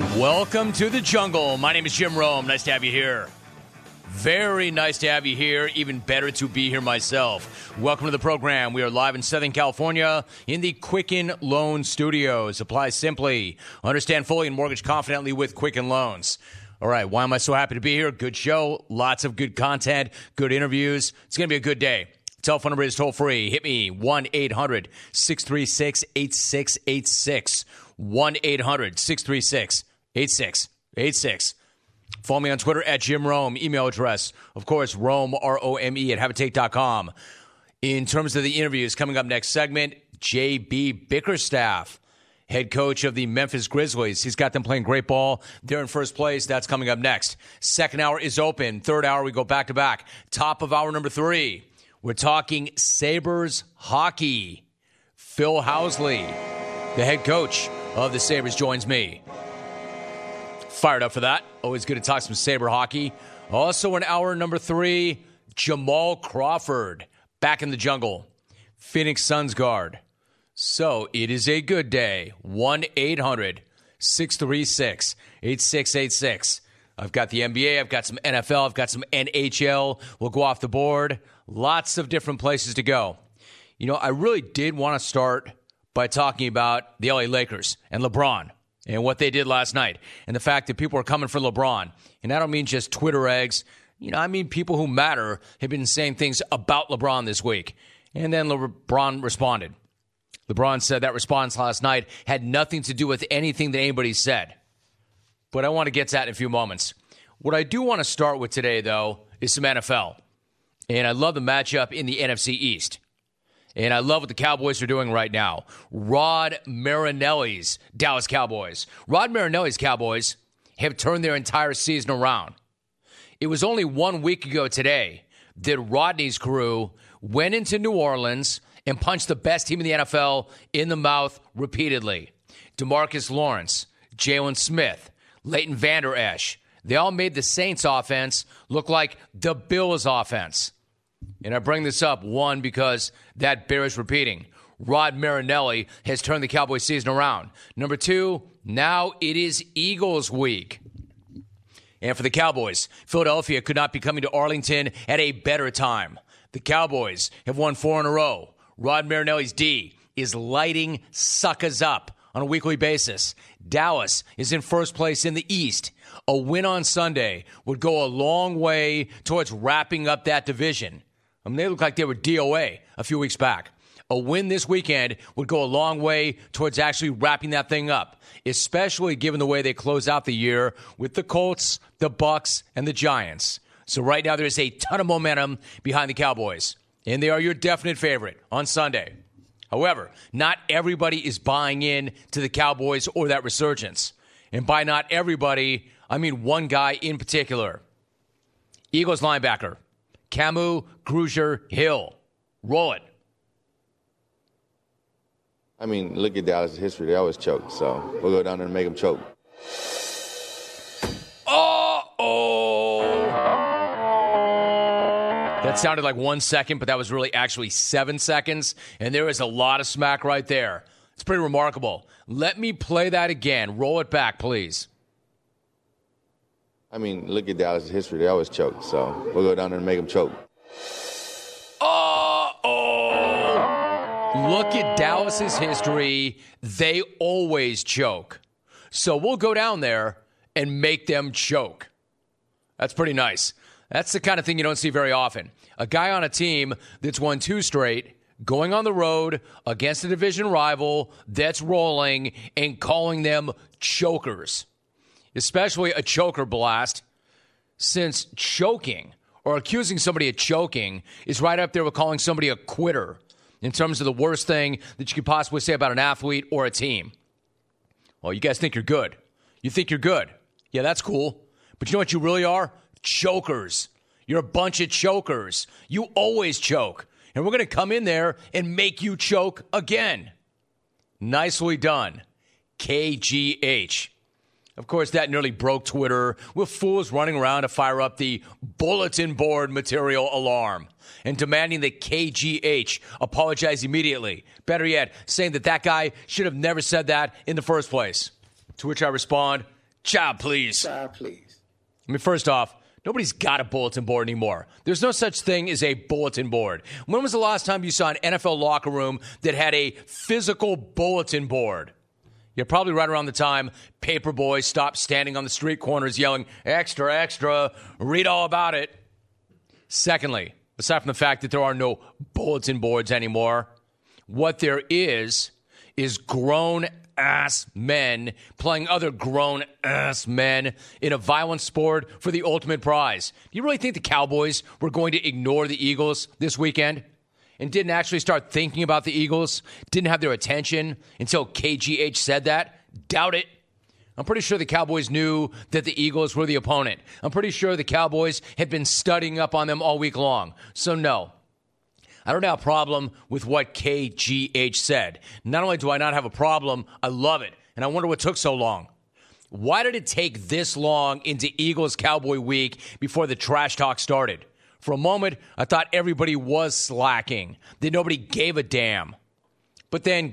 Welcome to the jungle. My name is Jim Rome. Nice to have you here. Very nice to have you here. Even better to be here myself. Welcome to the program. We are live in Southern California in the Quicken Loan Studios. Apply simply, understand fully, and mortgage confidently with Quicken Loans. All right, why am I so happy to be here? Good show, lots of good content, good interviews. It's going to be a good day. Telephone number is toll free. Hit me, 1-800-636-8686. 1-800-636-8686. Follow me on Twitter at Jim Rome. Email address, of course, Rome, R-O-M-E, at habitate.com. In terms of the interviews, coming up next segment, J.B. Bickerstaff, head coach of the Memphis Grizzlies. He's got them playing great ball. They're in first place. That's coming up next. Second hour is open. Third hour, we go back-to-back. Top of hour number 3, we're talking Sabres hockey. Phil Housley, the head coach of the Sabres, joins me. Fired up for that. Always good to talk some Sabre hockey. Also in hour number 3, Jamal Crawford, back in the jungle. Phoenix Suns guard. So it is a good day. 1-800-636-8686. I've got the NBA. I've got some NFL. I've got some NHL. We'll go off the board. Lots of different places to go. You know, I really did want to start by talking about the LA Lakers and LeBron and what they did last night and the fact that people are coming for LeBron. And I don't mean just Twitter eggs. You know, I mean people who matter have been saying things about LeBron this week. And then LeBron responded. LeBron said that response last night had nothing to do with anything that anybody said. But I want to get to that in a few moments. What I do want to start with today, though, is some NFL. And I love the matchup in the NFC East. And I love what the Cowboys are doing right now. Rod Marinelli's Dallas Cowboys. Rod Marinelli's Cowboys have turned their entire season around. It was only 1 week ago today that Rodney's crew went into New Orleans and punched the best team in the NFL in the mouth repeatedly. DeMarcus Lawrence, Jalen Smith, Leighton Vander Esch. They all made the Saints offense look like the Bills offense. And I bring this up, one, because that bears repeating. Rod Marinelli has turned the Cowboys season around. Number 2, now it is Eagles week. And for the Cowboys, Philadelphia could not be coming to Arlington at a better time. The Cowboys have won 4 in a row. Rod Marinelli's D is lighting suckers up on a weekly basis. Dallas is in first place in the East. A win on Sunday would go a long way towards wrapping up that division. I mean, they look like they were DOA a few weeks back. A win this weekend would go a long way towards actually wrapping that thing up, especially given the way they close out the year with the Colts, the Bucs, and the Giants. So right now there's a ton of momentum behind the Cowboys, and they are your definite favorite on Sunday. However, not everybody is buying in to the Cowboys or that resurgence. And by not everybody, I mean one guy in particular. Eagles linebacker, Kamu Grugier-Hill. Roll it. I mean, look at Dallas' history. They always choke, so we'll go down there and make them choke. That sounded like 1 second, but that was really actually 7 seconds. And there is a lot of smack right there. It's pretty remarkable. Let me play that again. Roll it back, please. I mean, look at Dallas' history. They always choke, so we'll go down there and make them choke. Look at Dallas's history. They always choke. So we'll go down there and make them choke. That's pretty nice. That's the kind of thing you don't see very often. A guy on a team that's won 2 straight, going on the road against a division rival that's rolling and calling them chokers. Especially a choker blast, since choking or accusing somebody of choking is right up there with calling somebody a quitter in terms of the worst thing that you could possibly say about an athlete or a team. Well, you guys think you're good. You think you're good. Yeah, that's cool. But you know what you really are? Chokers. You're a bunch of chokers. You always choke. And we're going to come in there and make you choke again. Nicely done. KGH. Of course, that nearly broke Twitter with fools running around to fire up the bulletin board material alarm and demanding that KGH apologize immediately. Better yet, saying that that guy should have never said that in the first place. To which I respond, Job, please. Job, please. I mean, first off, nobody's got a bulletin board anymore. There's no such thing as a bulletin board. When was the last time you saw an NFL locker room that had a physical bulletin board? You're probably right around the time paper boys stopped standing on the street corners yelling, extra, extra, read all about it. Secondly, aside from the fact that there are no bulletin boards anymore, what there is grown-ass men playing other grown-ass men in a violent sport for the ultimate prize. Do you really think the Cowboys were going to ignore the Eagles this weekend and didn't actually start thinking about the Eagles, didn't have their attention until KGH said that? Doubt it. I'm pretty sure the Cowboys knew that the Eagles were the opponent. I'm pretty sure the Cowboys had been studying up on them all week long. So no, I don't have a problem with what KGH said. Not only do I not have a problem, I love it. And I wonder what took so long. Why did it take this long into Eagles-Cowboy week before the trash talk started? For a moment, I thought everybody was slacking, that nobody gave a damn. But then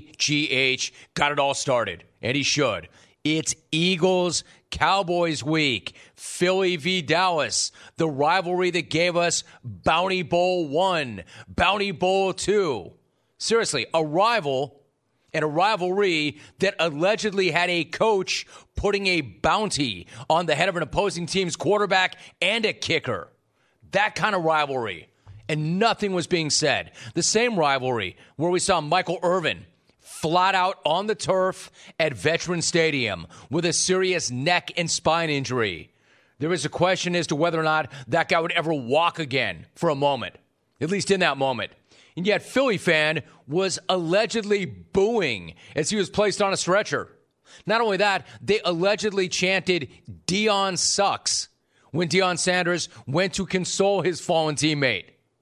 KGH got it all started, and he should. It's Eagles-Cowboys week. Philly v. Dallas, the rivalry that gave us Bounty Bowl 1, Bounty Bowl 2. Seriously, a rival and a rivalry that allegedly had a coach putting a bounty on the head of an opposing team's quarterback and a kicker. That kind of rivalry. And nothing was being said. The same rivalry where we saw Michael Irvin flat out on the turf at Veterans Stadium with a serious neck and spine injury. There is a question as to whether or not that guy would ever walk again for a moment, at least in that moment. And yet Philly fan was allegedly booing as he was placed on a stretcher. Not only that, they allegedly chanted, "Deion sucks," when Deion Sanders went to console his fallen teammate.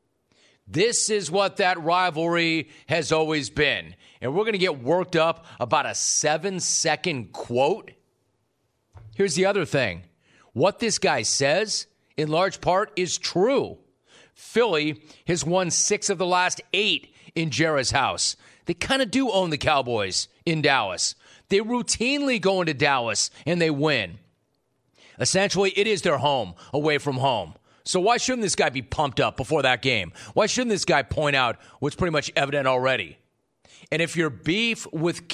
This is what that rivalry has always been. And we're going to get worked up about a 7-second quote? Here's the other thing. What this guy says, in large part, is true. Philly has won 6 of the last 8 in Jerry's house. They kind of do own the Cowboys in Dallas. They routinely go into Dallas and they win. Essentially, it is their home away from home. So why shouldn't this guy be pumped up before that game? Why shouldn't this guy point out what's pretty much evident already? And if your beef with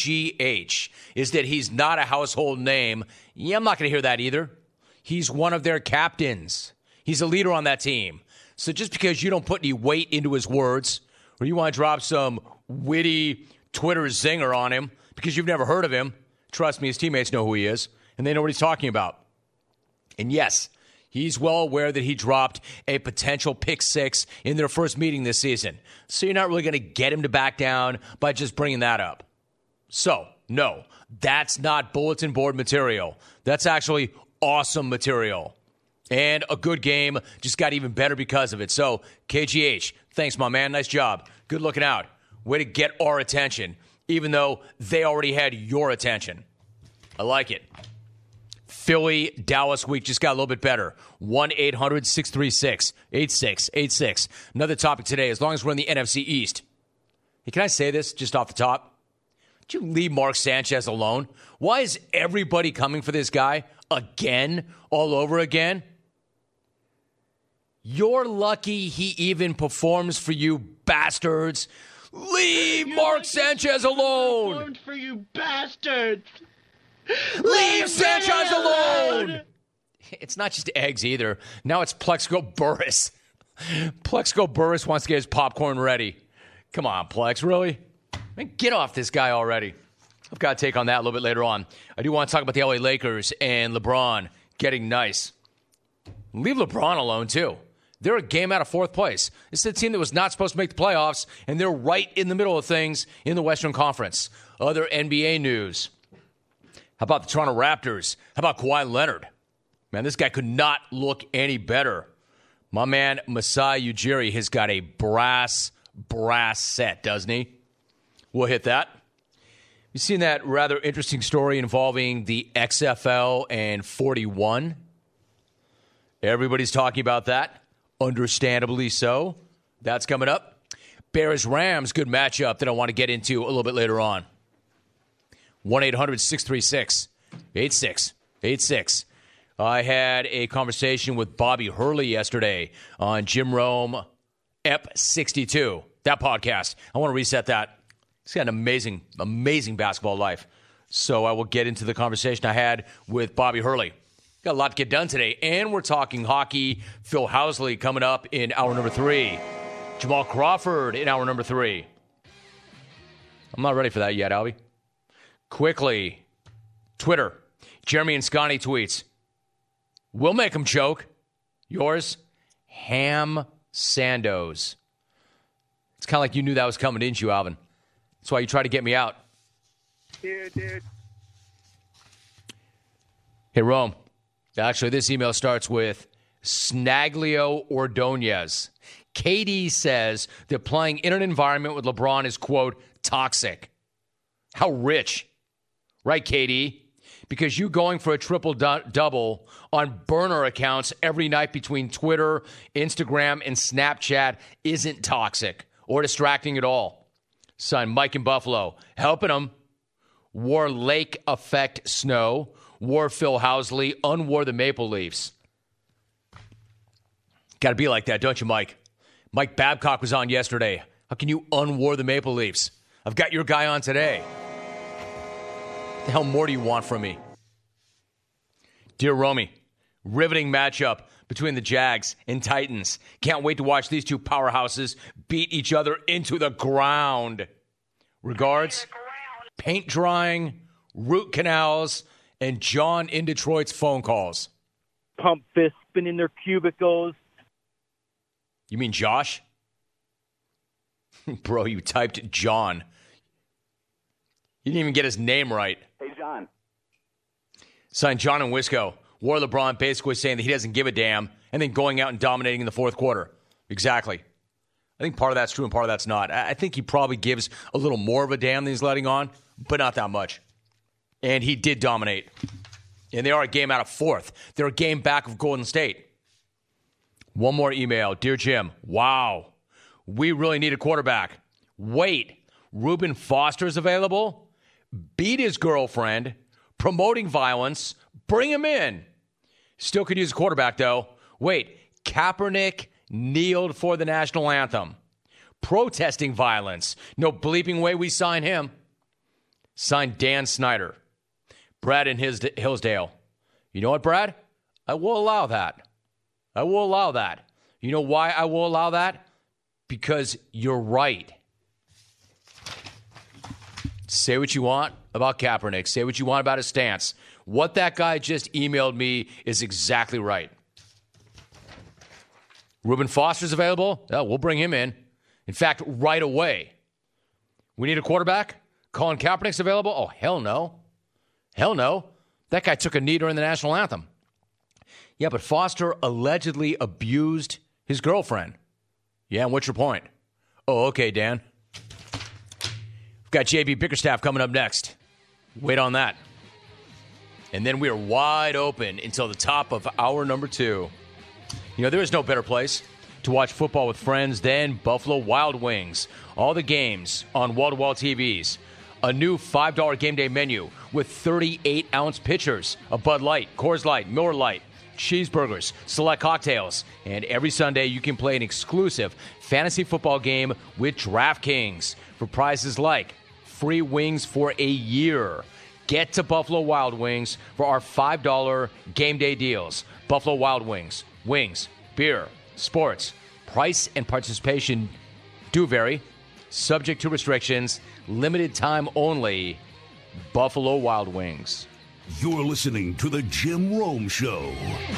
KGH is that he's not a household name, yeah, I'm not going to hear that either. He's one of their captains. He's a leader on that team. So just because you don't put any weight into his words, or you want to drop some witty Twitter zinger on him because you've never heard of him, trust me, his teammates know who he is, and they know what he's talking about. And yes, he's well aware that he dropped a potential pick 6 in their first meeting this season. So you're not really going to get him to back down by just bringing that up. So, no, that's not bulletin board material. That's actually awesome material. And a good game just got even better because of it. So, KGH, thanks, my man. Nice job. Good looking out. Way to get our attention, even though they already had your attention. I like it. Philly, Dallas week just got a little bit better. 1-800-636-8686. Another topic today, as long as we're in the NFC East. Hey, can I say this just off the top? Did you leave Mark Sanchez alone? Why is everybody coming for this guy again, all over again? You're lucky he even performs for you bastards. Leave Mark Sanchez alone. Performed for you bastards. Leave Sanchez alone! It's not just eggs either. Now it's Plexico Burris. Plexico Burris wants to get his popcorn ready. Come on, Plex, really? Man, get off this guy already. I've got a take on that a little bit later on. I do want to talk about the LA Lakers and LeBron getting nice. Leave LeBron alone, too. They're a game out of 4th place. This is a team that was not supposed to make the playoffs, and they're right in the middle of things in the Western Conference. Other NBA news. How about the Toronto Raptors? How about Kawhi Leonard? Man, this guy could not look any better. My man, Masai Ujiri, has got a brass set, doesn't he? We'll hit that. You've seen that rather interesting story involving the XFL and 41? Everybody's talking about that. Understandably so. That's coming up. Bears-Rams, good matchup that I want to get into a little bit later on. 1-800-636-8686. 8-6. I had a conversation with Bobby Hurley yesterday on Jim Rome Ep 62. That podcast. I want to reset that. He's got an amazing basketball life. So I will get into the conversation I had with Bobby Hurley. Got a lot to get done today. And we're talking hockey. Phil Housley coming up in hour number 3. Jamal Crawford in hour number 3. I'm not ready for that yet, Albie. Quickly, Twitter. Jeremy and Scotty tweets. We'll make them choke. Yours, Ham Sandos. It's kind of like you knew that was coming, didn't you, Alvin? That's why you tried to get me out. Dude. Hey, Rome. Actually, this email starts with Snaglio Ordonez. KD says that playing in an environment with LeBron is, quote, toxic. How rich. Right, KD? Because you going for a triple-double on burner accounts every night between Twitter, Instagram, and Snapchat isn't toxic or distracting at all. Son, Mike in Buffalo, helping him. Wore Lake Effect Snow. Wore Phil Housley. Unwore the Maple Leafs. Got to be like that, don't you, Mike? Mike Babcock was on yesterday. How can you unwore the Maple Leafs? I've got your guy on today. What the hell more do you want from me? Dear Romy, riveting matchup between the Jags and Titans. Can't wait to watch these two powerhouses beat each other into the ground. Regards, paint drying, root canals, and John in Detroit's phone calls. Pump fist spinning their cubicles. You mean Josh? Bro, you typed John. You didn't even get his name right. Hey, John. Signed John and Wisco. Wore LeBron basically saying that he doesn't give a damn and then going out and dominating in the fourth quarter. Exactly. I think part of that's true and part of that's not. I think he probably gives a little more of a damn than he's letting on, but not that much. And he did dominate. And they are a game out of fourth. They're a game back of Golden State. One more email. Dear Jim, wow. We really need a quarterback. Wait, Reuben Foster's available? Beat his girlfriend. Promoting violence. Bring him in. Still could use a quarterback, though. Wait, Kaepernick kneeled for the national anthem. Protesting violence. No bleeping way we sign him. Signed Dan Snyder. Brad in Hillsdale. You know what, Brad? I will allow that. I will allow that. You know why I will allow that? Because you're right. Say what you want about Kaepernick. Say what you want about his stance. What that guy just emailed me is exactly right. Reuben Foster's available? Yeah, we'll bring him in. In fact, right away. We need a quarterback? Colin Kaepernick's available? Oh, hell no. Hell no. That guy took a knee during the national anthem. Yeah, but Foster allegedly abused his girlfriend. Yeah, and what's your point? Oh, okay, Dan. We've got JB Bickerstaff coming up next. Wait on that. And then we are wide open until the top of hour number 2. You know, there is no better place to watch football with friends than Buffalo Wild Wings. All the games on wall-to-wall TVs. A new $5 game day menu with 38-ounce pitchers of Bud Light, Coors Light, Miller Lite, cheeseburgers, select cocktails. And every Sunday you can play an exclusive fantasy football game with DraftKings for prizes like free wings for a year. Get to Buffalo Wild Wings for our $5 game day deals. Buffalo Wild Wings. Wings, beer, sports. Price and participation do vary. Subject to restrictions. Limited time only. Buffalo Wild Wings. You're listening to The Jim Rome Show.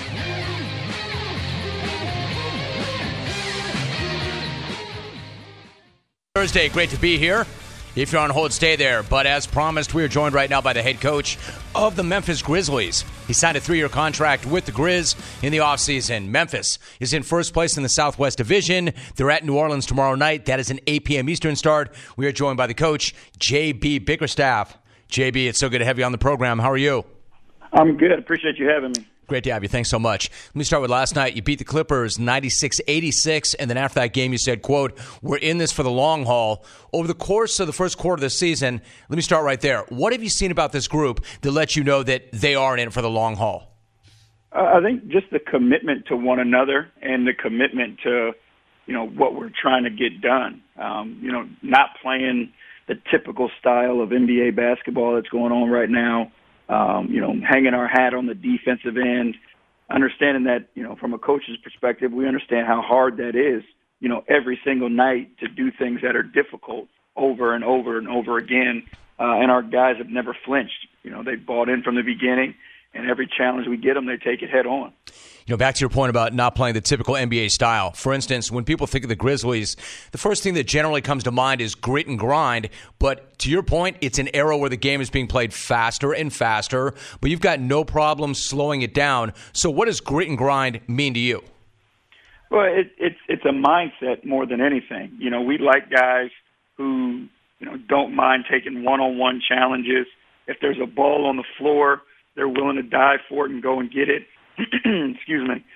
Thursday, great to be here. If you're on hold, stay there. But as promised, we are joined right now by the head coach of the Memphis Grizzlies. He signed a 3-year contract with the Grizz in the offseason. Memphis is in first place in the Southwest Division. They're at New Orleans tomorrow night. That is an 8 p.m. Eastern start. We are joined by the coach, JB Bickerstaff. JB, it's so good to have you on the program. How are you? I'm good. Appreciate you having me. Great to have you. Thanks so much. Let me start with last night. You beat the Clippers 96-86, and then after that game you said, quote, "We're in this for the long haul." Over the course of the first quarter of the season, let me start right there. What have you seen about this group that lets you know that they are in it for the long haul? I think just the commitment to one another and the commitment to, what we're trying to get done. Not playing the typical style of NBA basketball that's going on right now. Hanging our hat on the defensive end, understanding that, from a coach's perspective, we understand how hard that is, every single night to do things that are difficult over and over and over again. And our guys have never flinched. They've bought in from the beginning, and every challenge we get them, they take it head on. Back to your point about not playing the typical NBA style. For instance, when people think of the Grizzlies, the first thing that generally comes to mind is grit and grind. But to your point, it's an era where the game is being played faster and faster, but you've got no problem slowing it down. So what does grit and grind mean to you? Well, it's a mindset more than anything. We like guys who, don't mind taking one-on-one challenges. If there's a ball on the floor, they're willing to dive for it and go and get it. Excuse me,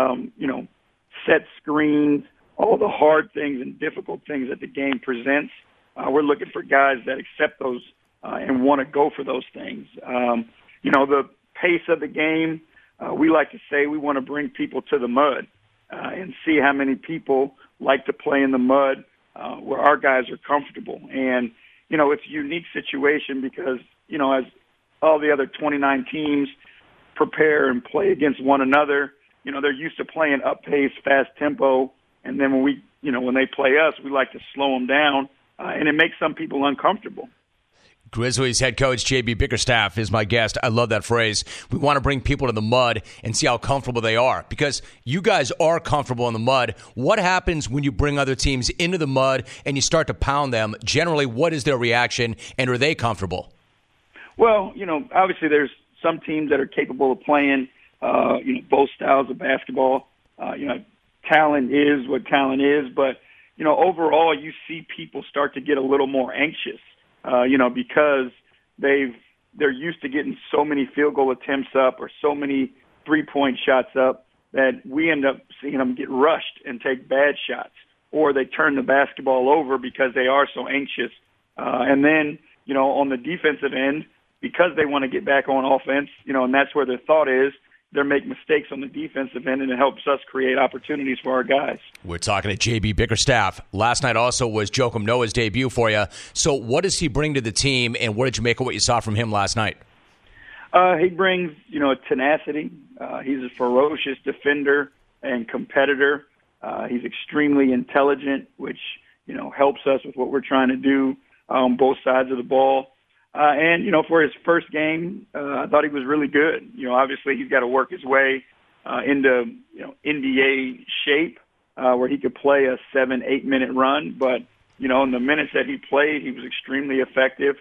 set screens, all the hard things and difficult things that the game presents. We're looking for guys that accept those and want to go for those things. The pace of the game, we like to say we want to bring people to the mud and see how many people like to play in the mud where our guys are comfortable. And, it's a unique situation because, as all the other 29 teams prepare and play against one another, they're used to playing up pace, fast tempo, and then when they play us, we like to slow them down, and it makes some people uncomfortable. Grizzlies head coach J.B. Bickerstaff is my guest. I love that phrase. We want to bring people to the mud and see how comfortable they are, because you guys are comfortable in the mud. What happens when you bring other teams into the mud and you start to pound them? Generally, what is their reaction, and are they comfortable? Well, obviously there's some teams that are capable of playing, both styles of basketball. Talent is what talent is, but, overall you see people start to get a little more anxious, because they're used to getting so many field goal attempts up or so many three-point shots up that we end up seeing them get rushed and take bad shots, or they turn the basketball over because they are so anxious. And then, on the defensive end, because they want to get back on offense, and that's where their thought is, they make mistakes on the defensive end, and it helps us create opportunities for our guys. We're talking to J.B. Bickerstaff. Last night also was Joakim Noah's debut for you. So what does he bring to the team, and what did you make of what you saw from him last night? He brings, a tenacity. He's a ferocious defender and competitor. He's extremely intelligent, which, helps us with what we're trying to do on both sides of the ball. And, for his first game, I thought he was really good. Obviously he's got to work his way into, NBA shape where he could play a 7-8 minute run. But, in the minutes that he played, he was extremely effective.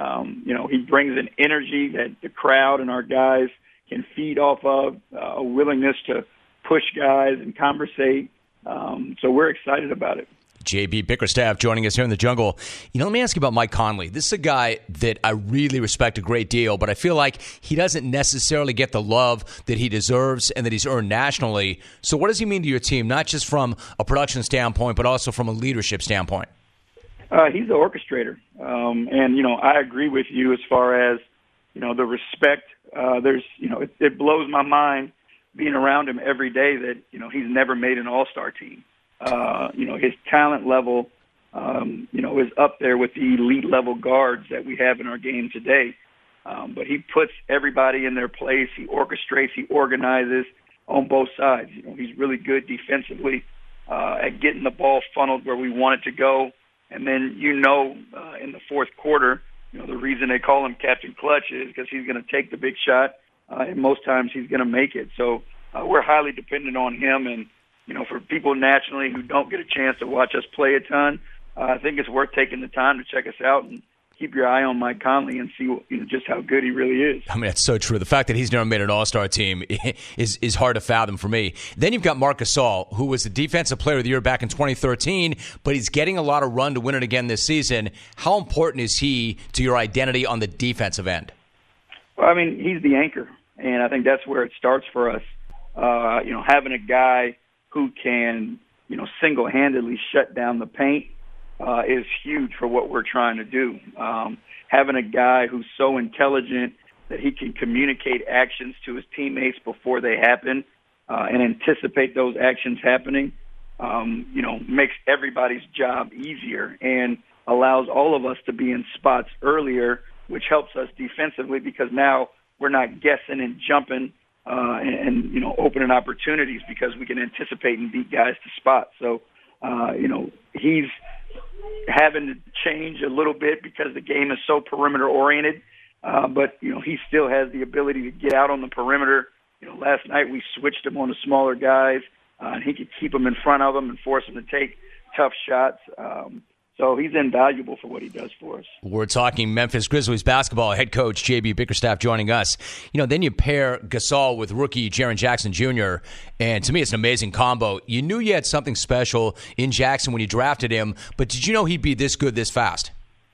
He brings an energy that the crowd and our guys can feed off of, a willingness to push guys and conversate. So we're excited about it. J.B. Bickerstaff joining us here in the Jungle. Let me ask you about Mike Conley. This is a guy that I really respect a great deal, but I feel like he doesn't necessarily get the love that he deserves and that he's earned nationally. So what does he mean to your team, not just from a production standpoint, but also from a leadership standpoint? He's the orchestrator. And, I agree with you as far as, the respect. It blows my mind being around him every day that, he's never made an all-star team. His talent level, is up there with the elite level guards that we have in our game today. But he puts everybody in their place. He orchestrates, he organizes on both sides. He's really good defensively at getting the ball funneled where we want it to go. And then, in the fourth quarter, the reason they call him Captain Clutch is because he's going to take the big shot, and most times he's going to make it. So we're highly dependent on him. And, for people nationally who don't get a chance to watch us play a ton, I think it's worth taking the time to check us out and keep your eye on Mike Conley and see just how good he really is. I mean, that's so true. The fact that he's never made an all-star team is hard to fathom for me. Then you've got Marc Gasol, who was the Defensive Player of the Year back in 2013, but he's getting a lot of run to win it again this season. How important is he to your identity on the defensive end? Well, I mean, he's the anchor. And I think that's where it starts for us. Having a guy who can, single-handedly shut down the paint is huge for what we're trying to do. Having a guy who's so intelligent that he can communicate actions to his teammates before they happen and anticipate those actions happening, makes everybody's job easier and allows all of us to be in spots earlier, which helps us defensively because now we're not guessing and jumping and opening opportunities because we can anticipate and beat guys to spots. So, he's having to change a little bit because the game is so perimeter-oriented, but he still has the ability to get out on the perimeter. Last night we switched him on the smaller guys, and he could keep them in front of them and force them to take tough shots. So he's invaluable for what he does for us. We're talking Memphis Grizzlies basketball. Head coach J.B. Bickerstaff joining us. Then you pair Gasol with rookie Jaren Jackson Jr., and to me it's an amazing combo. You knew you had something special in Jackson when you drafted him, but did you know he'd be this good this fast?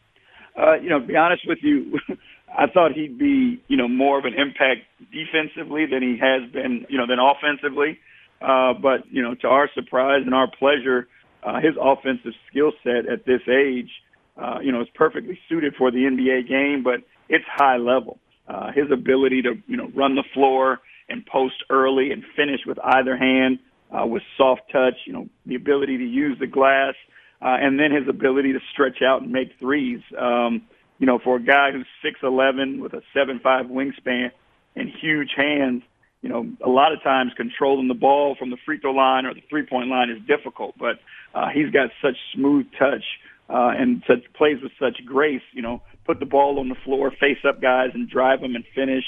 To be honest with you, I thought he'd be, more of an impact defensively than he has been, than offensively. But, to our surprise and our pleasure, his offensive skill set at this age, is perfectly suited for the NBA game, but it's high level. His ability to, run the floor and post early and finish with either hand with soft touch, the ability to use the glass, and then his ability to stretch out and make threes. For a guy who's 6'11" with a 7'5" wingspan and huge hands, a lot of times controlling the ball from the free throw line or the three-point line is difficult, but he's got such smooth touch and plays with such grace, put the ball on the floor, face up guys and drive them and finish.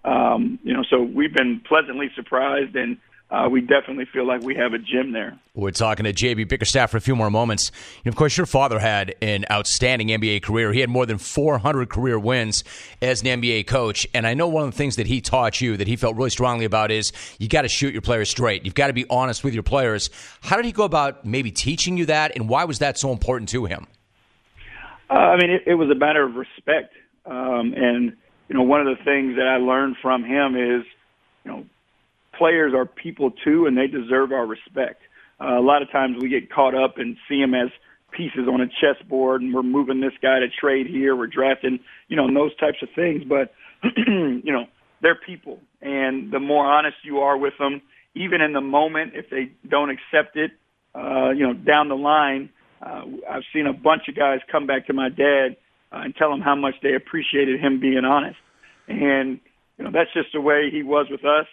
So we've been pleasantly surprised, and we definitely feel like we have a gym there. We're talking to J.B. Bickerstaff for a few more moments. Of course, your father had an outstanding NBA career. He had more than 400 career wins as an NBA coach. And I know one of the things that he taught you that he felt really strongly about is you got to shoot your players straight. You've got to be honest with your players. How did he go about maybe teaching you that, and why was that so important to him? It was a matter of respect. One of the things that I learned from him is, players are people too, and they deserve our respect. A lot of times we get caught up and see them as pieces on a chessboard, and we're moving this guy to trade here, we're drafting, and those types of things. But, they're people, and the more honest you are with them, even in the moment, if they don't accept it, down the line, I've seen a bunch of guys come back to my dad and tell him how much they appreciated him being honest. And, that's just the way he was with us.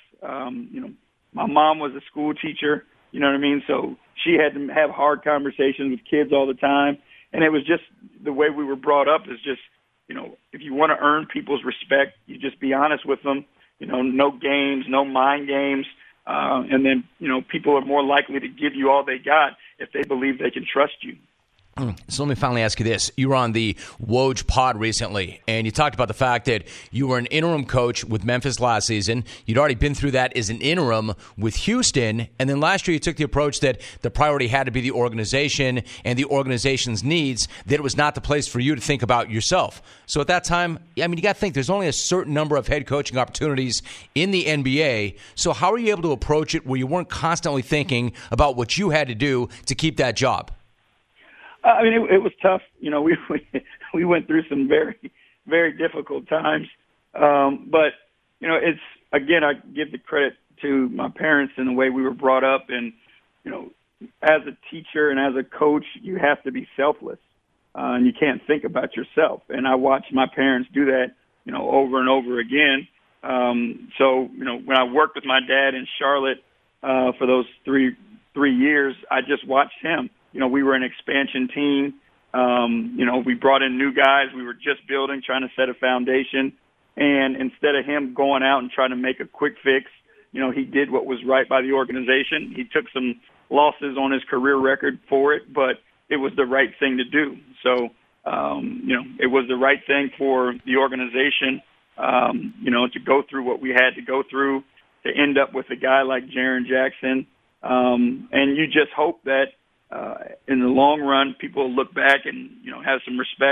My mom was a school teacher, so she had to have hard conversations with kids all the time. And it was just the way we were brought up is just, if you want to earn people's respect, you just be honest with them, no games, no mind games. And then, people are more likely to give you all they got if they believe they can trust you. So let me finally ask you this. You were on the Woj pod recently, and you talked about the fact that you were an interim coach with Memphis last season. You'd already been through that as an interim with Houston, and then last year you took the approach that the priority had to be the organization and the organization's needs, that it was not the place for you to think about yourself. So at that time, you got to think there's only a certain number of head coaching opportunities in the NBA. So how are you able to approach it where you weren't constantly thinking about what you had to do to keep that job? It was tough. We went through some very, very difficult times. But, it's, again, I give the credit to my parents and the way we were brought up. And, as a teacher and as a coach, you have to be selfless. And you can't think about yourself. And I watched my parents do that, over and over again. So, when I worked with my dad in Charlotte for those three years, I just watched him. We were an expansion team. We brought in new guys. We were just building, trying to set a foundation. And instead of him going out and trying to make a quick fix, he did what was right by the organization. He took some losses on his career record for it, but it was the right thing to do. So, it was the right thing for the organization, to go through what we had to go through to end up with a guy like Jaren Jackson. And you just hope that, in the long run, people look back and, have some respect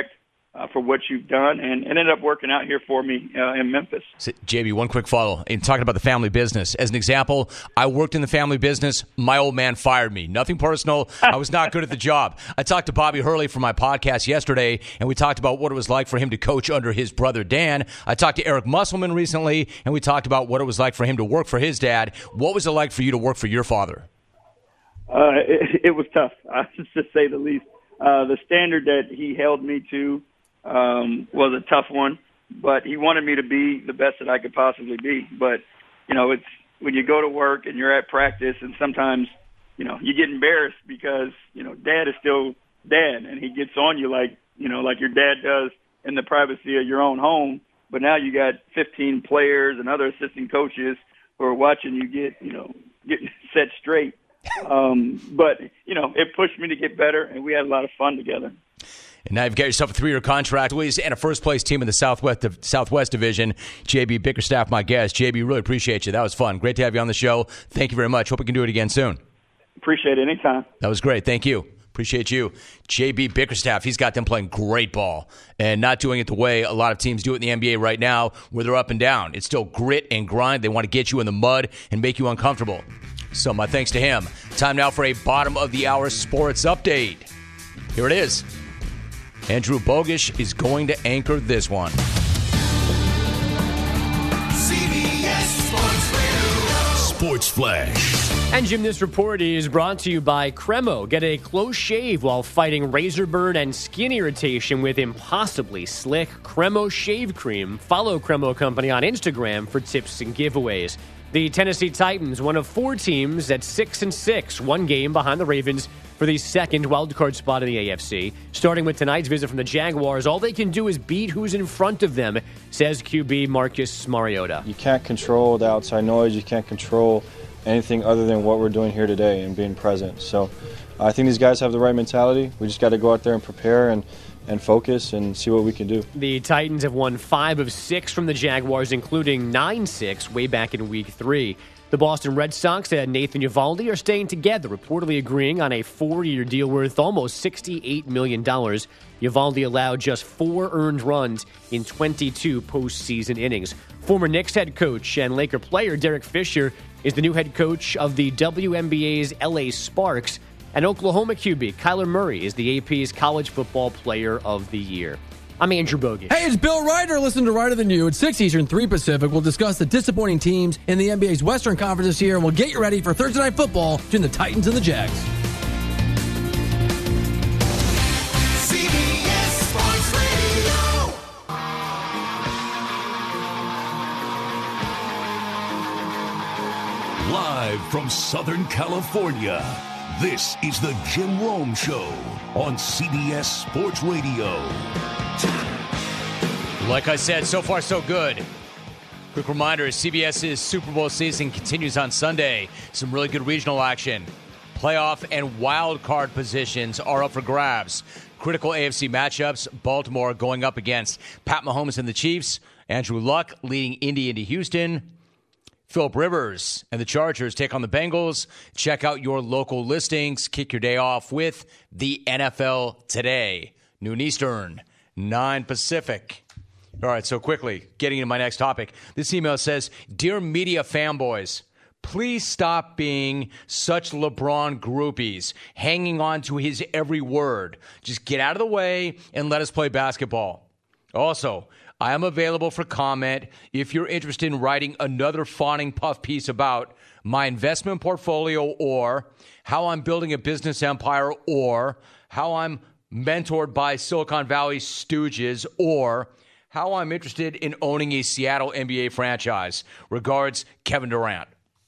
for what you've done, and it ended up working out here for me in Memphis. So, JB, one quick follow. In talking about the family business, as an example, I worked in the family business. My old man fired me. Nothing personal. I was not good at the job. I talked to Bobby Hurley for my podcast yesterday, and we talked about what it was like for him to coach under his brother Dan. I talked to Eric Musselman recently, and we talked about what it was like for him to work for his dad. What was it like for you to work for your father? It was tough, to say the least. The standard that he held me to was a tough one, but he wanted me to be the best that I could possibly be. But, it's when you go to work and you're at practice and sometimes, you get embarrassed because, dad is still dad and he gets on you like your dad does in the privacy of your own home. But now you got 15 players and other assistant coaches who are watching you get set straight. But, it pushed me to get better and we had a lot of fun together. And now you've got yourself a 3-year contract and a first-place team in the Southwest Division. J.B. Bickerstaff, my guest. J.B., really appreciate you. That was fun. Great to have you on the show. Thank you very much. Hope we can do it again soon. Appreciate it. Anytime. That was great. Thank you. Appreciate you. J.B. Bickerstaff, he's got them playing great ball and not doing it the way a lot of teams do it in the NBA right now where they're up and down. It's still grit and grind. They want to get you in the mud and make you uncomfortable. So my thanks to him. Time now for a bottom-of-the-hour sports update. Here it is. Andrew Bogish is going to anchor this one. CBS Sports Radio. Sports Flash. And Jim, this report is brought to you by Cremo. Get a close shave while fighting razor burn and skin irritation with impossibly slick Cremo shave cream. Follow Cremo Company on Instagram for tips and giveaways. The Tennessee Titans, one of 4 teams at 6-6, one game behind the Ravens for the second wildcard spot in the AFC. Starting with tonight's visit from the Jaguars, all they can do is beat who's in front of them, says QB Marcus Mariota. You can't control the outside noise. You can't control anything other than what we're doing here today and being present. So I think these guys have the right mentality. We just got to go out there and prepare and focus and see what we can do. The Titans have won 5 of 6 from the Jaguars, including 9-6 way back in Week 3. The Boston Red Sox and Nathan Eovaldi are staying together, reportedly agreeing on a 4-year deal worth almost $68 million. Eovaldi allowed just 4 earned runs in 22 postseason innings. Former Knicks head coach and Laker player Derek Fisher is the new head coach of the WNBA's LA Sparks. And Oklahoma QB Kyler Murray is the AP's College Football Player of the Year. I'm Andrew Bogish. Hey, it's Bill Ryder. Listen to Ryder Than You at 6 Eastern, 3 Pacific. We'll discuss the disappointing teams in the NBA's Western Conference this year, and we'll get you ready for Thursday Night Football between the Titans and the Jags. CBS Sports Radio. Live from Southern California, this is the Jim Rome Show on CBS Sports Radio. Like I said, so far so good. Quick reminder, CBS's Super Bowl season continues on Sunday. Some really good regional action. Playoff and wild card positions are up for grabs. Critical AFC matchups, Baltimore going up against Pat Mahomes and the Chiefs. Andrew Luck leading Indy into Houston. Phillip Rivers and the Chargers take on the Bengals. Check out your local listings. Kick your day off with the NFL Today. Noon Eastern, 9 Pacific. All right, so quickly, getting into my next topic. This email says, Dear media fanboys, please stop being such LeBron groupies, hanging on to his every word. Just get out of the way and let us play basketball. Also, I am available for comment if you're interested in writing another fawning puff piece about my investment portfolio or how I'm building a business empire or how I'm mentored by Silicon Valley stooges or how I'm interested in owning a Seattle NBA franchise. Regards, Kevin Durant.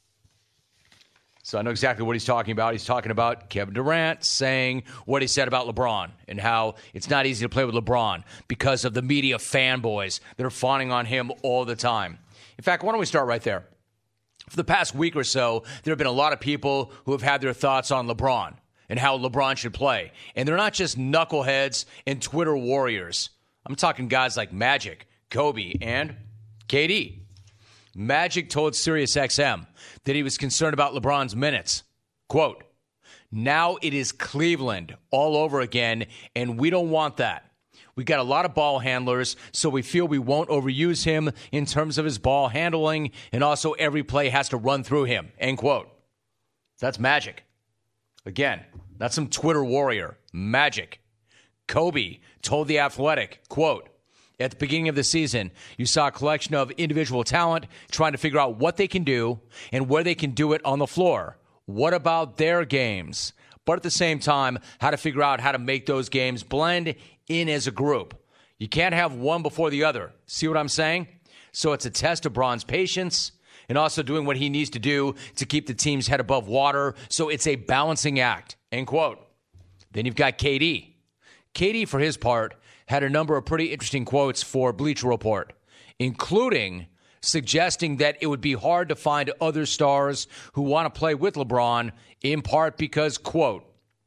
So I know exactly what he's talking about. He's talking about Kevin Durant saying what he said about LeBron and how it's not easy to play with LeBron because of the media fanboys that are fawning on him all the time. In fact, why don't we start right there? For the past week or so, there have been a lot of people who have had their thoughts on LeBron and how LeBron should play. And they're not just knuckleheads and Twitter warriors. I'm talking guys like Magic, Kobe, and KD. Magic told SiriusXM that he was concerned about LeBron's minutes. Quote, now it is Cleveland all over again, and we don't want that. We got a lot of ball handlers, so we feel we won't overuse him in terms of his ball handling, and also every play has to run through him, end quote. That's Magic. Again, that's some Twitter warrior. Magic. Kobe told The Athletic, quote, at the beginning of the season, you saw a collection of individual talent trying to figure out what they can do and where they can do it on the floor. What about their games? But at the same time, how to figure out how to make those games blend in as a group. You can't have one before the other. See what I'm saying? So it's a test of Bron's patience and also doing what he needs to do to keep the team's head above water. So it's a balancing act, end quote. Then you've got KD. KD, for his part, had a number of pretty interesting quotes for Bleacher Report, including suggesting that it would be hard to find other stars who want to play with LeBron, in part because, quote,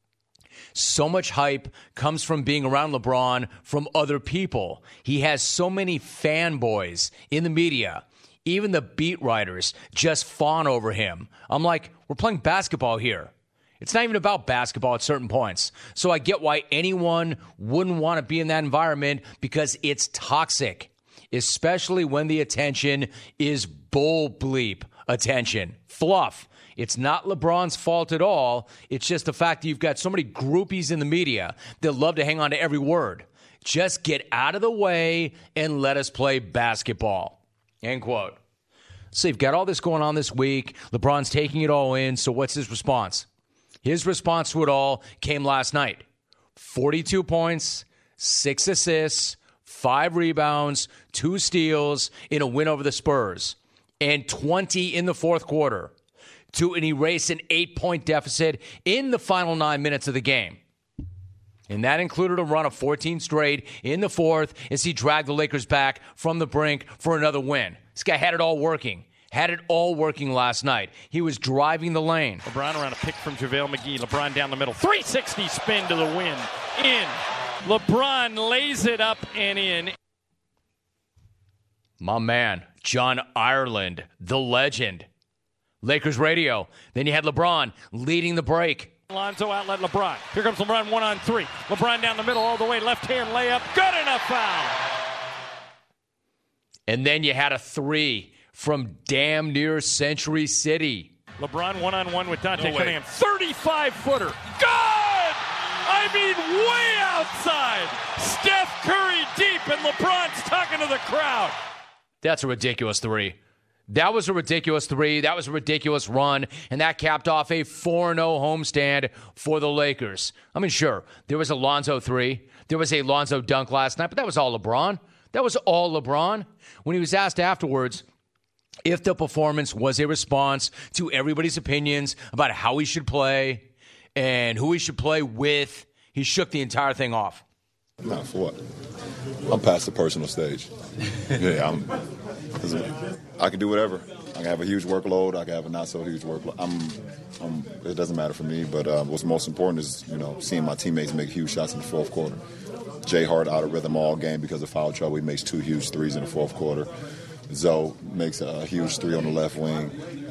so much hype comes from being around LeBron from other people. He has so many fanboys in the media. Even the beat writers just fawn over him. I'm like, we're playing basketball here. It's not even about basketball at certain points. So I get why anyone wouldn't want to be in that environment because it's toxic, especially when the attention is bull bleep attention, fluff. It's not LeBron's fault at all. It's just the fact that you've got so many groupies in the media that love to hang on to every word. Just get out of the way and let us play basketball. End quote. So you've got all this going on this week. LeBron's taking it all in. So what's his response? His response to it all came last night. 42 points, 6 assists, 5 rebounds, 2 steals in a win over the Spurs, and 20 in the fourth quarter to erase an 8-point deficit in the final 9 minutes of the game. And that included a run of 14 straight in the fourth as he dragged the Lakers back from the brink for another win. This guy had it all working. Had it all working last night. He was driving the lane. LeBron around a pick from JaVale McGee. LeBron down the middle. 360 spin to the win. In. LeBron lays it up and in. My man, John Ireland, the legend. Lakers radio. Then you had LeBron leading the break. Lonzo outlet LeBron. Here comes LeBron 1-on-3. LeBron down the middle all the way. Left hand layup. Good enough foul. And then you had a 3 from damn near Century City. LeBron 1-on-1 with Dante Cunningham. 35-footer. Good! I mean, way outside. Steph Curry deep, and LeBron's talking to the crowd. That's a ridiculous 3. That was a ridiculous 3. That was a ridiculous run, and that capped off a 4-0 homestand for the Lakers. I mean, sure, there was a Lonzo 3. There was a Lonzo dunk last night, but that was all LeBron. That was all LeBron. When he was asked afterwards if the performance was a response to everybody's opinions about how he should play and who he should play with, he shook the entire thing off. Not for what? I'm past the personal stage. Yeah, I can do whatever. I can have a huge workload. I can have a not so huge workload. It doesn't matter for me. But what's most important is seeing my teammates make huge shots in the fourth quarter. Jay Hart out of rhythm all game because of foul trouble. He makes 2 huge threes in the fourth quarter. Zoe makes a huge 3 on the left wing.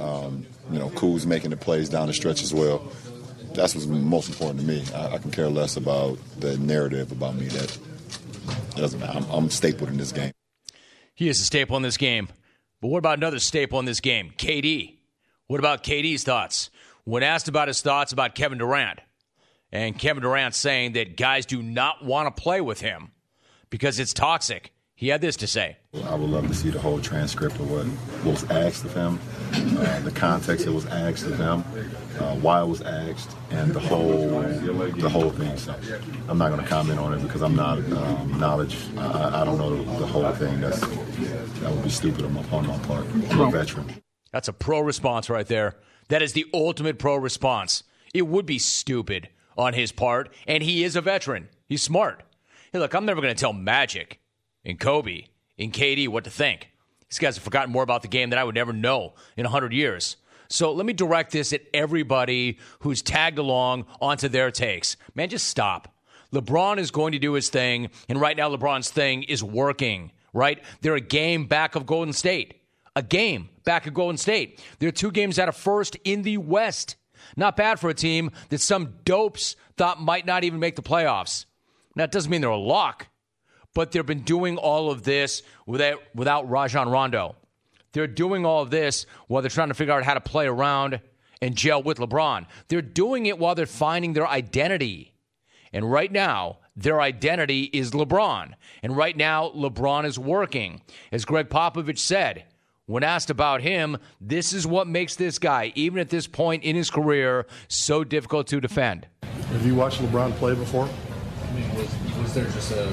Kuz making the plays down the stretch as well. That's what's most important to me. I can care less about the narrative about me. That doesn't matter. I'm stapled in this game. He is a staple in this game. But what about another staple in this game? KD. What about KD's thoughts? When asked about his thoughts about Kevin Durant, and Kevin Durant saying that guys do not want to play with him because it's toxic, he had this to say. I would love to see the whole transcript of what was asked of him, the context that was asked of him, why it was asked, and the whole thing. So I'm not going to comment on it because I'm not knowledge. I don't know the whole thing. That would be stupid on my part. I'm a veteran. That's a pro response right there. That is the ultimate pro response. It would be stupid on his part, and he is a veteran. He's smart. Hey, look, I'm never going to tell Magic and Kobe and KD what to think. These guys have forgotten more about the game than I would ever know in 100 years. So let me direct this at everybody who's tagged along onto their takes. Man, just stop. LeBron is going to do his thing, and right now LeBron's thing is working, right? They're a game back of Golden State. A game back of Golden State. They're 2 games out of first in the West. Not bad for a team that some dopes thought might not even make the playoffs. Now, it doesn't mean they're a lock, But they've been doing all of this without Rajon Rondo. They're doing all of this while they're trying to figure out how to play around and gel with LeBron. They're doing it while they're finding their identity. And right now, their identity is LeBron. And right now, LeBron is working. As Greg Popovich said, when asked about him, this is what makes this guy, even at this point in his career, so difficult to defend. Have you watched LeBron play before? I mean, was there just a...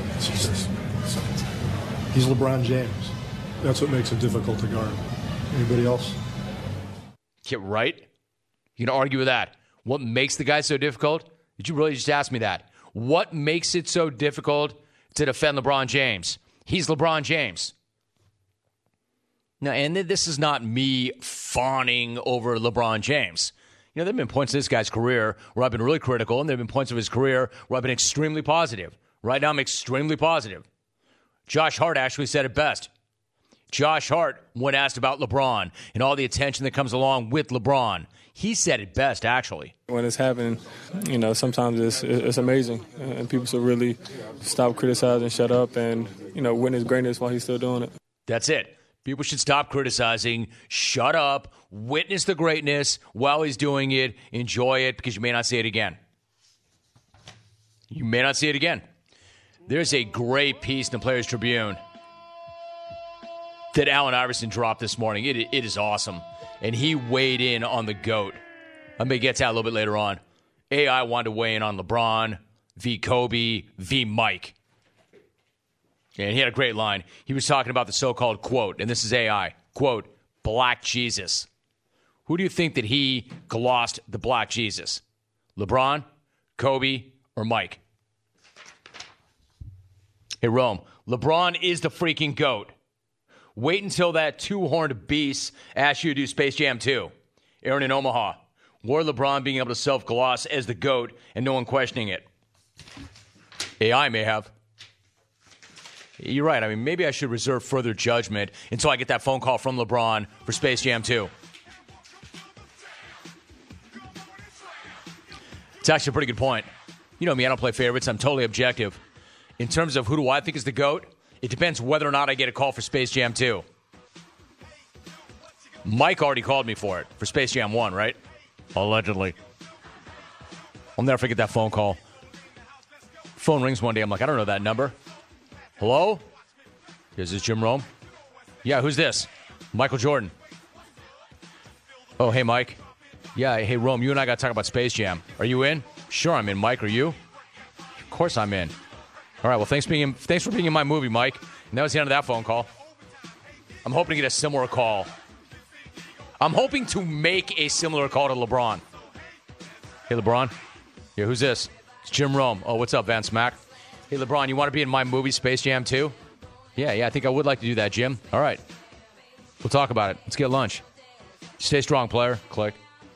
He's LeBron James. That's what makes him difficult to guard. Anybody else? Yeah, right? You can argue with that. What makes the guy so difficult? Did you really just ask me that? What makes it so difficult to defend LeBron James? He's LeBron James. Now, and this is not me fawning over LeBron James. You know, there have been points in this guy's career where I've been really critical, and there have been points of his career where I've been extremely positive. Right now, I'm extremely positive. Josh Hart actually said it best. Josh Hart, when asked about LeBron and all the attention that comes along with LeBron, he said it best, actually. When it's happening, you know, sometimes it's amazing. And people should really stop criticizing, shut up, and, you know, witness greatness while he's still doing it. That's it. People should stop criticizing, shut up, witness the greatness while he's doing it, enjoy it, because you may not see it again. You may not see it again. There's a great piece in the Players Tribune that Allen Iverson dropped this morning. It is awesome. And he weighed in on the GOAT. I may get to that a little bit later on. AI wanted to weigh in on LeBron v. Kobe v. Mike. And he had a great line. He was talking about the so-called quote, and this is AI, quote, Black Jesus. Who do you think that he glossed the Black Jesus? LeBron, Kobe, or Mike? Hey, Rome, LeBron is the freaking GOAT. Wait until that two-horned beast asks you to do Space Jam 2. Aaron in Omaha. Or LeBron being able to self-gloss as the GOAT and no one questioning it. AI may have. You're right. I mean, maybe I should reserve further judgment until I get that phone call from LeBron for Space Jam 2. It's actually a pretty good point. You know me, I don't play favorites. I'm totally objective. In terms of who do I think is the GOAT, it depends whether or not I get a call for Space Jam 2. Mike already called me for it, for Space Jam 1, right? Allegedly. I'll never forget that phone call. Phone rings one day. I'm like, I don't know that number. Hello? Is this Jim Rome? Yeah, who's this? Michael Jordan. Oh, hey, Mike. Yeah, hey, Rome, you and I got to talk about Space Jam. Are you in? Sure, I'm in. Mike, are you? Of course I'm in. All right, well, thanks for being in my movie, Mike. And that was the end of that phone call. I'm hoping to get a similar call. I'm hoping to make a similar call to LeBron. Hey, LeBron. Yeah, who's this? It's Jim Rome. Oh, what's up, Van Smack? Hey, LeBron, you want to be in my movie, Space Jam 2? Yeah, I think I would like to do that, Jim. All right. We'll talk about it. Let's get lunch. Stay strong, player. Click.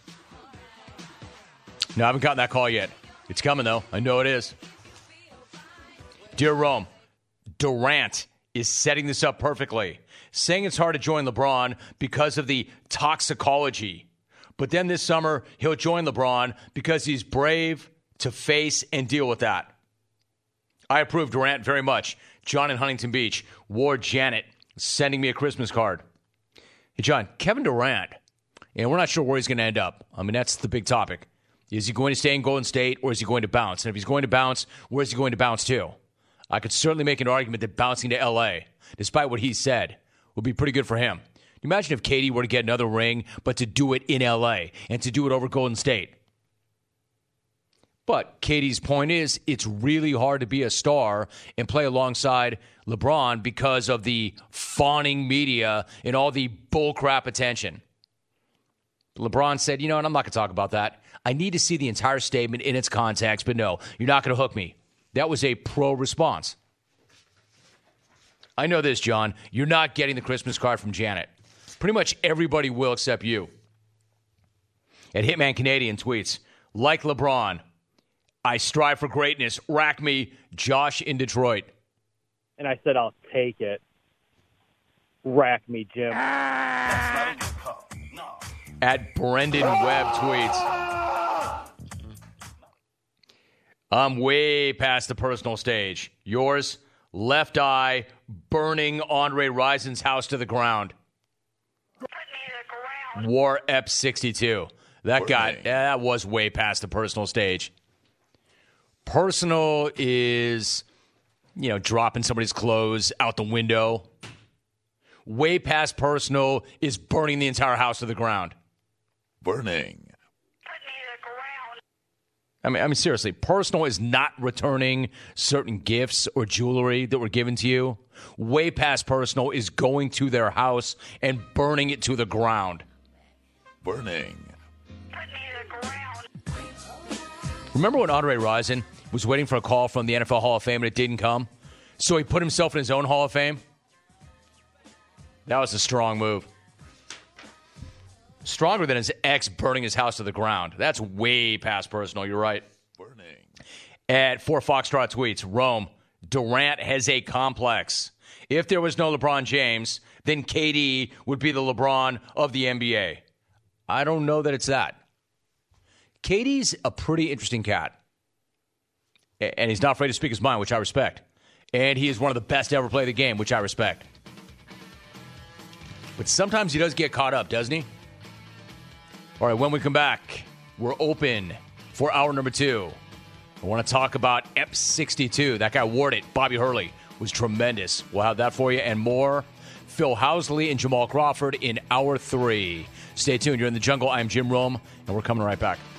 No, I haven't gotten that call yet. It's coming, though. I know it is. Dear Rome, Durant is setting this up perfectly, saying it's hard to join LeBron because of the toxicology. But then this summer, he'll join LeBron because he's brave to face and deal with that. I approve Durant very much. John in Huntington Beach. Ward Janet sending me a Christmas card. Hey, John, Kevin Durant, and we're not sure where he's going to end up. I mean, that's the big topic. Is he going to stay in Golden State or is he going to bounce? And if he's going to bounce, where is he going to bounce to? I could certainly make an argument that bouncing to L.A., despite what he said, would be pretty good for him. Imagine if KD were to get another ring, but to do it in L.A. and to do it over Golden State. But KD's point is it's really hard to be a star and play alongside LeBron because of the fawning media and all the bullcrap attention. LeBron said, you know, and I'm not going to talk about that. I need to see the entire statement in its context, but no, you're not going to hook me. That was a pro response. I know this, John. You're not getting the Christmas card from Janet. Pretty much everybody will except you. At Hitman Canadian tweets, like LeBron, I strive for greatness. Rack me, Josh in Detroit. And I said, I'll take it. Rack me, Jim. At Brendan Webb tweets, I'm way past the personal stage. Yours, left eye, burning Andre Rison's house to the ground. War Ep62. That was way past the personal stage. Personal is, dropping somebody's clothes out the window. Way past personal is burning the entire house to the ground. Burning. I mean, seriously, personal is not returning certain gifts or jewelry that were given to you. Way past personal is going to their house and burning it to the ground. Burning. Remember when Andre Rison was waiting for a call from the NFL Hall of Fame and it didn't come? So he put himself in his own Hall of Fame? That was a strong move. Stronger than his ex burning his house to the ground. That's way past personal. You're right. Burning. At 4 Foxtrot tweets, Rome, Durant has a complex. If there was no LeBron James, then KD would be the LeBron of the NBA. I don't know that it's that. KD's a pretty interesting cat. And he's not afraid to speak his mind, which I respect. And he is one of the best to ever play the game, which I respect. But sometimes he does get caught up, doesn't he? All right, when we come back, we're open for hour number 2. I want to talk about Ep62. That guy wore it, Bobby Hurley, was tremendous. We'll have that for you and more. Phil Housley and Jamal Crawford in hour 3. Stay tuned. You're in the jungle. I'm Jim Rome, and we're coming right back.